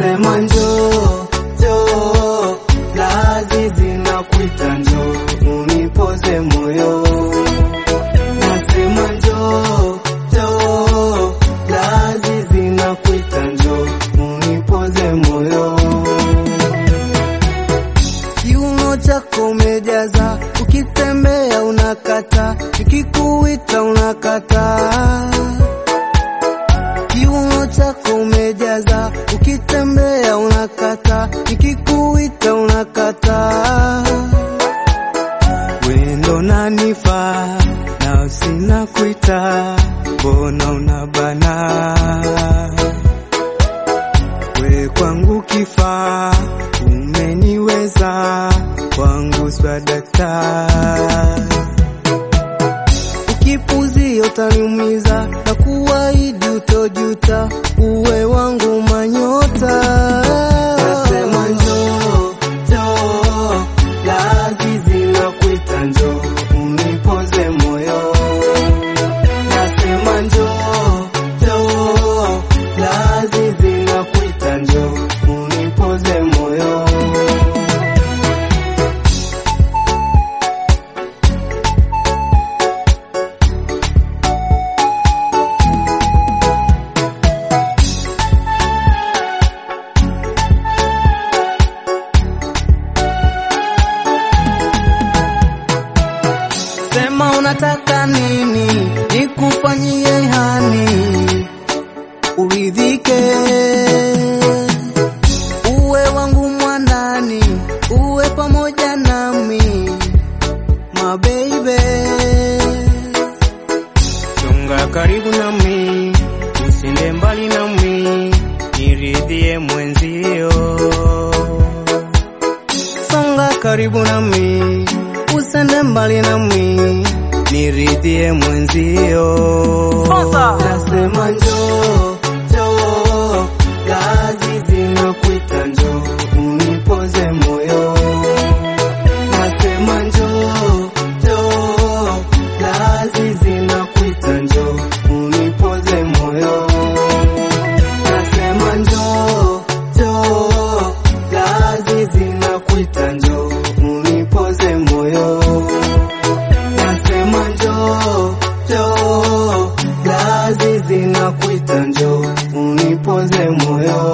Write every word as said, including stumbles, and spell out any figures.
nasema njoo, njoo, lazizi nakuita njoo, unipoze moyo. Nasema njoo, njoo, lazizi nakuita njoo, unipoze moyo. Kiuno chako umejaza, ukitembea unakata, nikikuita unakata. Kiuno chako umejaza, ukitembea unakata, nikikuita unakata. Wendo nanifaa, na usina kuita, mbona unabana? We kwangu kifaa, umeniweza, kwangu swadakta. Ukipuzi utaniumiza, na kuahidi utojuta, uwe wangu manyota. Nasema njoo, njoo, lazizi nakuita njoo, unipoze moyo. Nasema njoo, njoo, lazizi nakuita njoo, unipoze moyo. Sema unataka nini, nikufanyie hani, uridhike. Uwe wangu mwandani, uwe pamoja nami, my baby. Songa karibu nami, usinde mbali nami, niridhie mwenzio. Songa karibu nami, usende mbali nami, niridhie mwenzio. Nasema njoo, njoo, lazizi nakuita njoo, unipoze moyo. Nasema njoo, njoo, lazizi nakuita njoo, unipoze moyo. Nasema njoo, njoo, lazizi nakuita njoo, unipoze moyo. Nasema njoo, njoo, lazizi nakuita njoo, unipoze moyo.